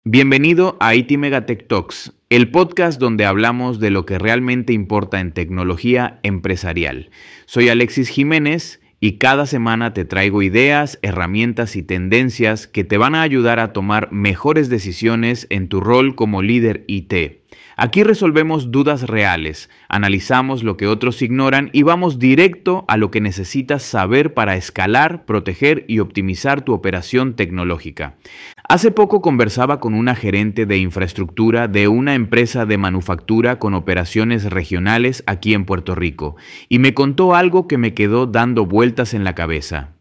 Bienvenido a IT Megatech Talks, el podcast donde hablamos de lo que realmente importa en tecnología empresarial. Soy Alexis Jiménez y cada semana te traigo ideas, herramientas y tendencias que te van a ayudar a tomar mejores decisiones en tu rol como líder IT. Aquí resolvemos dudas reales, analizamos lo que otros ignoran y vamos directo a lo que necesitas saber para escalar, proteger y optimizar tu operación tecnológica. Hace poco conversaba con una gerente de infraestructura de una empresa de manufactura con operaciones regionales aquí en Puerto Rico y me contó algo que me quedó dando vueltas en la cabeza.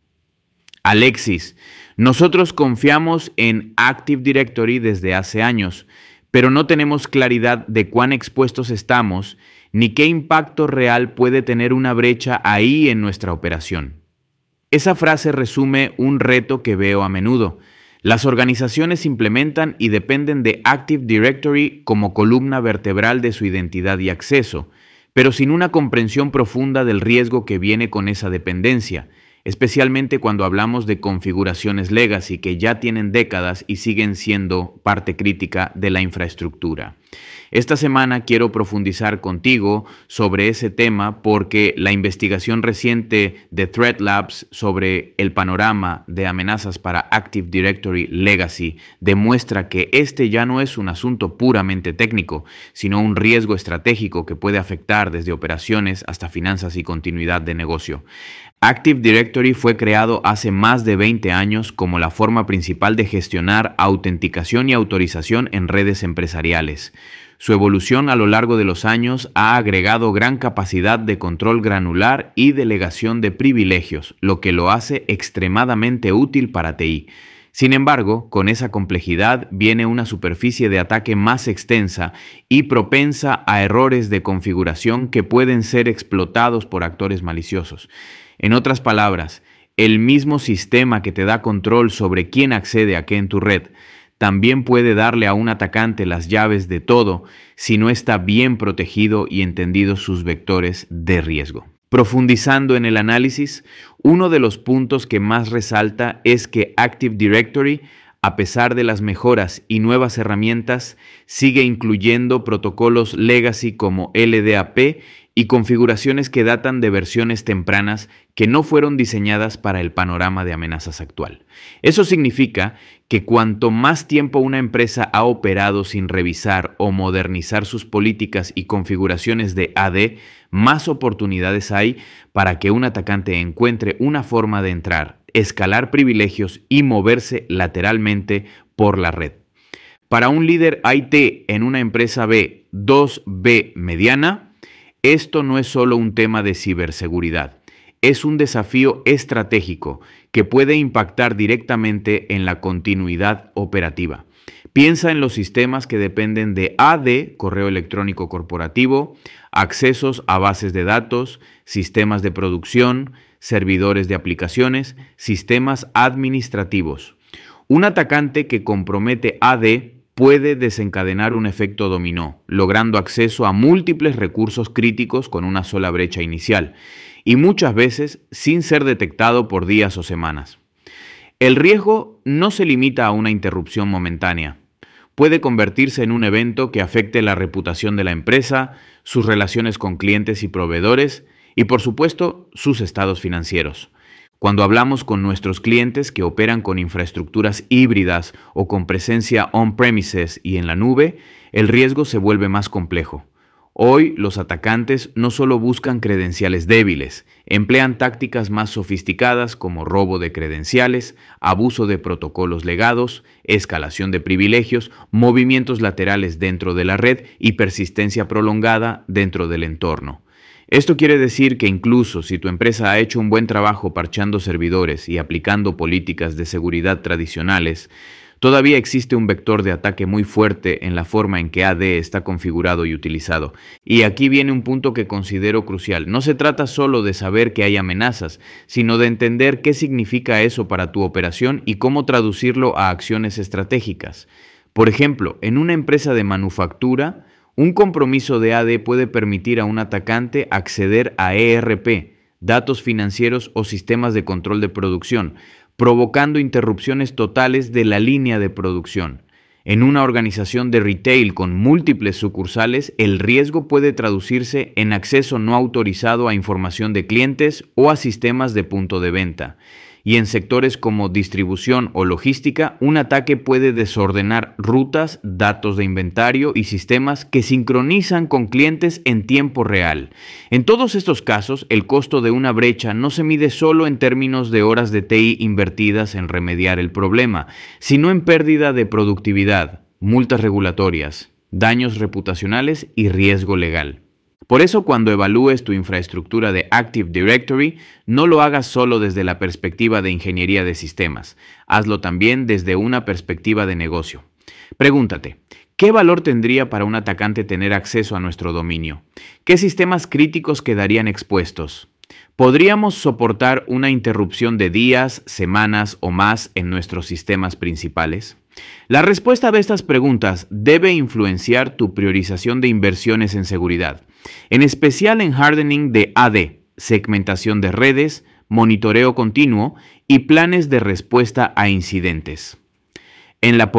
Alexis, nosotros confiamos en Active Directory desde hace años, pero no tenemos claridad de cuán expuestos estamos ni qué impacto real puede tener una brecha ahí en nuestra operación. Esa frase resume un reto que veo a menudo. Las organizaciones implementan y dependen de Active Directory como columna vertebral de su identidad y acceso, pero sin una comprensión profunda del riesgo que viene con esa dependencia, especialmente cuando hablamos de configuraciones legacy que ya tienen décadas y siguen siendo parte crítica de la infraestructura. Esta semana quiero profundizar contigo sobre ese tema porque la investigación reciente de Threat Labs sobre el panorama de amenazas para Active Directory Legacy demuestra que este ya no es un asunto puramente técnico, sino un riesgo estratégico que puede afectar desde operaciones hasta finanzas y continuidad de negocio. Active Directory fue creado hace más de 20 años como la forma principal de gestionar autenticación y autorización en redes empresariales. Su evolución a lo largo de los años ha agregado gran capacidad de control granular y delegación de privilegios, lo que lo hace extremadamente útil para TI. Sin embargo, con esa complejidad viene una superficie de ataque más extensa y propensa a errores de configuración que pueden ser explotados por actores maliciosos. En otras palabras, el mismo sistema que te da control sobre quién accede a qué en tu red, también puede darle a un atacante las llaves de todo si no está bien protegido y entendido sus vectores de riesgo. Profundizando en el análisis, uno de los puntos que más resalta es que Active Directory, a pesar de las mejoras y nuevas herramientas, sigue incluyendo protocolos legacy como LDAP y configuraciones que datan de versiones tempranas que no fueron diseñadas para el panorama de amenazas actual. Eso significa que cuanto más tiempo una empresa ha operado sin revisar o modernizar sus políticas y configuraciones de AD, más oportunidades hay para que un atacante encuentre una forma de entrar, escalar privilegios y moverse lateralmente por la red. Para un líder IT en una empresa B, 2B mediana, esto no es solo un tema de ciberseguridad, es un desafío estratégico que puede impactar directamente en la continuidad operativa. Piensa en los sistemas que dependen de AD, correo electrónico corporativo, accesos a bases de datos, sistemas de producción, servidores de aplicaciones, sistemas administrativos. Un atacante que compromete AD puede desencadenar un efecto dominó, logrando acceso a múltiples recursos críticos con una sola brecha inicial, y muchas veces sin ser detectado por días o semanas. El riesgo no se limita a una interrupción momentánea. Puede convertirse en un evento que afecte la reputación de la empresa, sus relaciones con clientes y proveedores, y por supuesto, sus estados financieros. Cuando hablamos con nuestros clientes que operan con infraestructuras híbridas o con presencia on-premises y en la nube, el riesgo se vuelve más complejo. Hoy los atacantes no solo buscan credenciales débiles, emplean tácticas más sofisticadas como robo de credenciales, abuso de protocolos legados, escalación de privilegios, movimientos laterales dentro de la red y persistencia prolongada dentro del entorno. Esto quiere decir que incluso si tu empresa ha hecho un buen trabajo parchando servidores y aplicando políticas de seguridad tradicionales, todavía existe un vector de ataque muy fuerte en la forma en que AD está configurado y utilizado. Y aquí viene un punto que considero crucial. No se trata solo de saber que hay amenazas, sino de entender qué significa eso para tu operación y cómo traducirlo a acciones estratégicas. Por ejemplo, en una empresa de manufactura, un compromiso de AD puede permitir a un atacante acceder a ERP, datos financieros o sistemas de control de producción, provocando interrupciones totales de la línea de producción. En una organización de retail con múltiples sucursales, el riesgo puede traducirse en acceso no autorizado a información de clientes o a sistemas de punto de venta. Y en sectores como distribución o logística, un ataque puede desordenar rutas, datos de inventario y sistemas que sincronizan con clientes en tiempo real. En todos estos casos, el costo de una brecha no se mide solo en términos de horas de TI invertidas en remediar el problema, sino en pérdida de productividad, multas regulatorias, daños reputacionales y riesgo legal. Por eso, cuando evalúes tu infraestructura de Active Directory, no lo hagas solo desde la perspectiva de ingeniería de sistemas, hazlo también desde una perspectiva de negocio. Pregúntate, ¿qué valor tendría para un atacante tener acceso a nuestro dominio? ¿Qué sistemas críticos quedarían expuestos? ¿Podríamos soportar una interrupción de días, semanas o más en nuestros sistemas principales? La respuesta a estas preguntas debe influenciar tu priorización de inversiones en seguridad, en especial en hardening de AD, segmentación de redes, monitoreo continuo y planes de respuesta a incidentes. En la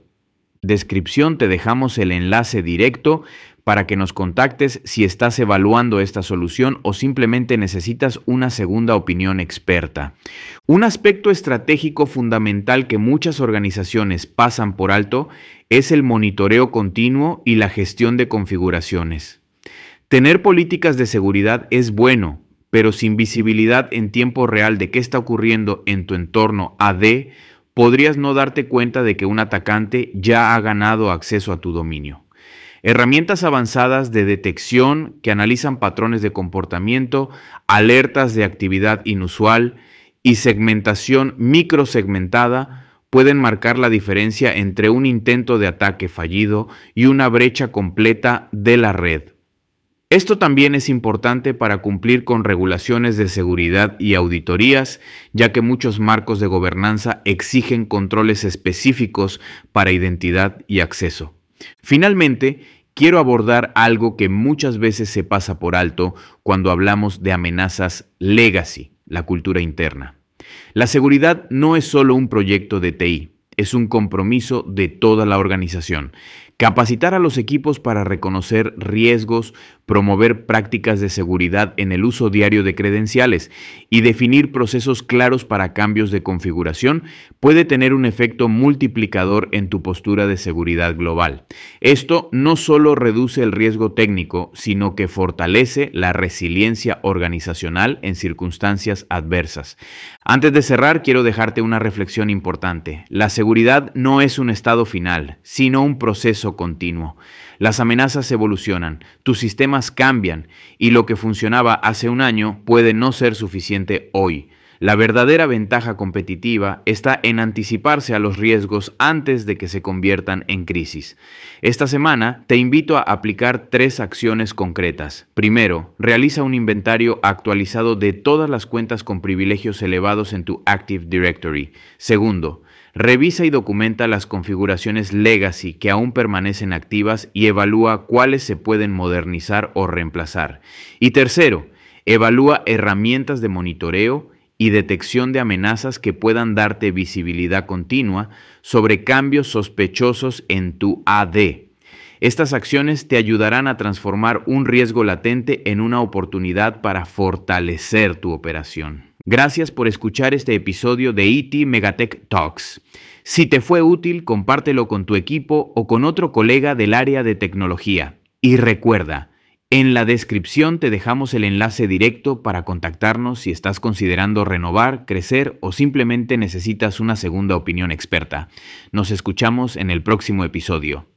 descripción te dejamos el enlace directo para que nos contactes si estás evaluando esta solución o simplemente necesitas una segunda opinión experta. Un aspecto estratégico fundamental que muchas organizaciones pasan por alto es el monitoreo continuo y la gestión de configuraciones. Tener políticas de seguridad es bueno, pero sin visibilidad en tiempo real de qué está ocurriendo en tu entorno AD, podrías no darte cuenta de que un atacante ya ha ganado acceso a tu dominio. Herramientas avanzadas de detección que analizan patrones de comportamiento, alertas de actividad inusual y segmentación microsegmentada pueden marcar la diferencia entre un intento de ataque fallido y una brecha completa de la red. Esto también es importante para cumplir con regulaciones de seguridad y auditorías, ya que muchos marcos de gobernanza exigen controles específicos para identidad y acceso. Finalmente, quiero abordar algo que muchas veces se pasa por alto cuando hablamos de amenazas legacy, la cultura interna. La seguridad no es solo un proyecto de TI, es un compromiso de toda la organización. Capacitar a los equipos para reconocer riesgos, promover prácticas de seguridad en el uso diario de credenciales y definir procesos claros para cambios de configuración puede tener un efecto multiplicador en tu postura de seguridad global. Esto no solo reduce el riesgo técnico, sino que fortalece la resiliencia organizacional en circunstancias adversas. Antes de cerrar, quiero dejarte una reflexión importante. La seguridad no es un estado final, sino un proceso continuo. Las amenazas evolucionan, tus sistemas cambian y lo que funcionaba hace un año puede no ser suficiente hoy. La verdadera ventaja competitiva está en anticiparse a los riesgos antes de que se conviertan en crisis. Esta semana te invito a aplicar 3 acciones concretas. Primero, realiza un inventario actualizado de todas las cuentas con privilegios elevados en tu Active Directory. Segundo, revisa y documenta las configuraciones legacy que aún permanecen activas y evalúa cuáles se pueden modernizar o reemplazar. Y tercero, evalúa herramientas de monitoreo y detección de amenazas que puedan darte visibilidad continua sobre cambios sospechosos en tu AD. Estas acciones te ayudarán a transformar un riesgo latente en una oportunidad para fortalecer tu operación. Gracias por escuchar este episodio de IT Megatech Talks. Si te fue útil, compártelo con tu equipo o con otro colega del área de tecnología. Y recuerda, en la descripción te dejamos el enlace directo para contactarnos si estás considerando renovar, crecer o simplemente necesitas una segunda opinión experta. Nos escuchamos en el próximo episodio.